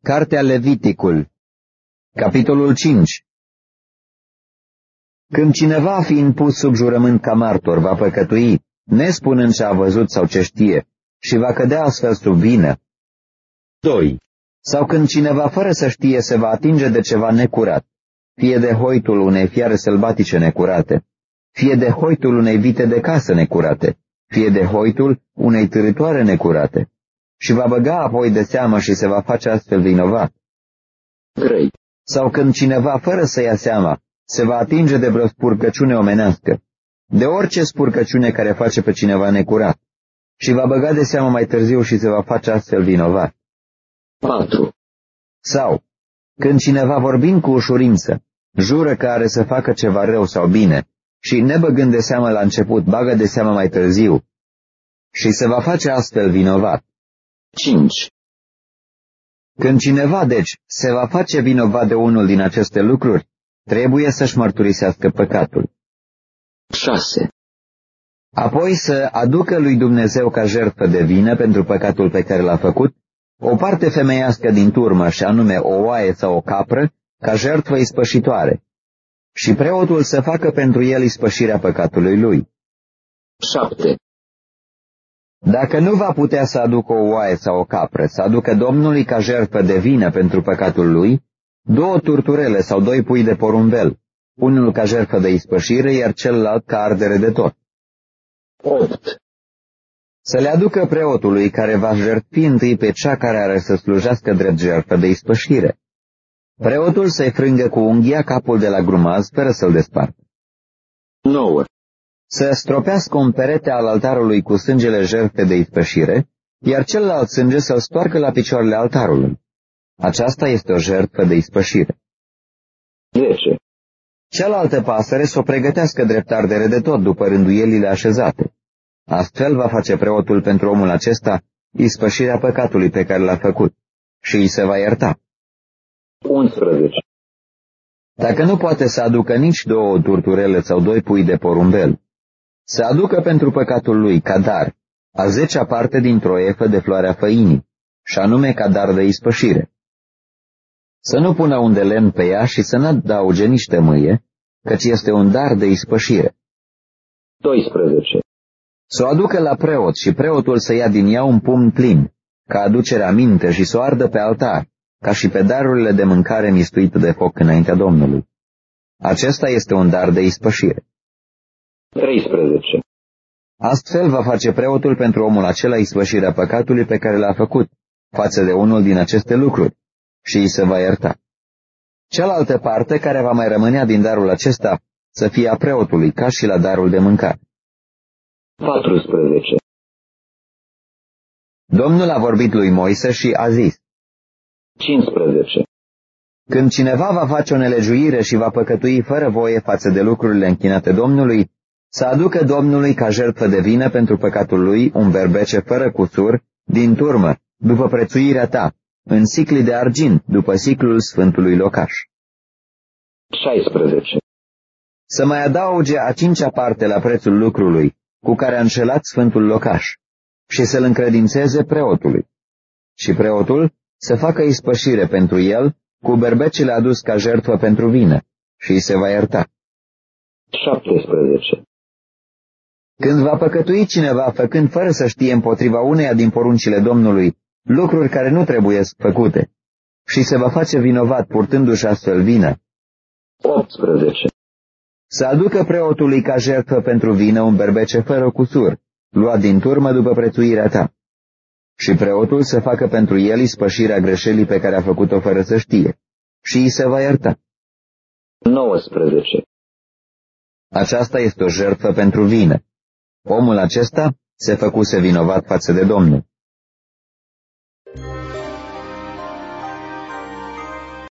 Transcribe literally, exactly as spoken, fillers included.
Cartea Leviticul, capitolul cinci. Când cineva, fiind pus sub jurământ ca martor, va păcătui, nespunând ce a văzut sau ce știe, și va cădea astfel sub vină. doi. Sau când cineva, fără să știe, se va atinge de ceva necurat, fie de hoitul unei fiare sălbatice necurate, fie de hoitul unei vite de casă necurate, fie de hoitul unei târătoare necurate, și va băga apoi de seamă și se va face astfel vinovat. trei. Sau când cineva, fără să ia seama, se va atinge de vreo spurcăciune omenească, de orice spurcăciune care face pe cineva necurat, și va băga de seamă mai târziu și se va face astfel vinovat. patru. Sau, când cineva, vorbind cu ușurință, jură că are să facă ceva rău sau bine, și nebăgând de seamă la început, bagă de seamă mai târziu, și se va face astfel vinovat. cinci. Când cineva, deci, se va face vinovat de unul din aceste lucruri, trebuie să-și mărturisească păcatul. șase. Apoi să aducă lui Dumnezeu ca jertfă de vină pentru păcatul pe care l-a făcut, o parte femeiască din turmă, și anume o oaie sau o capră, ca jertfă ispășitoare, și preotul să facă pentru el ispășirea păcatului lui. șapte. Dacă nu va putea să aducă o oaie sau o capră, să aducă Domnului ca jertfă de vină pentru păcatul lui, două turturele sau doi pui de porumbel, unul ca jertfă de ispășire, iar celălalt ca ardere de tot. opt. Să le aducă preotului care va jertfi întâi pe cea care are să slujească drept jertfă de ispășire. Preotul să-i frângă cu unghia capul de la grumaz, fără să-l despartă. nouă. Să stropească un perete al altarului cu sângele jertfe de ispășire, iar celălalt sânge să-l stoarcă la picioarele altarului. Aceasta este o jertfă de ispășire. zece. Cealaltă pasăre să o pregătească drept ardere de tot după rânduielile așezate. Astfel va face preotul pentru omul acesta ispășirea păcatului pe care l-a făcut și îi se va ierta. unsprezece. Dacă nu poate să aducă nici două turturele sau doi pui de porumbel, să aducă pentru păcatul lui ca dar a zecea parte dintr-o efă de floarea făinii, și anume ca dar de ispășire. Să nu pună un de lemn pe ea și să n-adauge nici tămâie, căci este un dar de ispășire. doisprezece. Să o aducă la preot și preotul să ia din ea un pumn plin, ca aducerea minte, și să o ardă pe altar, ca și pe darurile de mâncare mistuită de foc înaintea Domnului. Acesta este un dar de ispășire. treisprezece. Astfel va face preotul pentru omul acela ispășirea păcatului pe care l-a făcut, față de unul din aceste lucruri, și îi se va ierta. Cealaltă parte, care va mai rămânea din darul acesta, să fie a preotului, ca și la darul de mâncare. paisprezece. Domnul a vorbit lui Moise și a zis. cincisprezece. Când cineva va face o nelegiuire și va păcătui fără voie față de lucrurile închinate Domnului, să aducă Domnului ca jertfă de vină pentru păcatul lui un berbece fără cusur, din turmă, după prețuirea ta, în sicli de argint, după siclul sfântului locaș. șaisprezece. Să mai adauge a cincea parte la prețul lucrului, cu care a înșelat sfântul locaș, și să-l încredințeze preotului. Și preotul să facă ispășire pentru el, cu berbecele adus ca jertfă pentru vină, și îi se va ierta. șaptesprezece. Când va păcătui cineva făcând fără să știe împotriva uneia din poruncile Domnului lucruri care nu trebuie făcute, și se va face vinovat purtându-și astfel vină. optsprezece. Să aducă preotului ca jertfă pentru vină un berbece fără cusur, luat din turmă după prețuirea ta. Și preotul să facă pentru el ispășirea greșelii pe care a făcut-o fără să știe, și îi se va ierta. nouăsprezece. Aceasta este o jertfă pentru vină. Omul acesta se făcuse vinovat față de Domnul.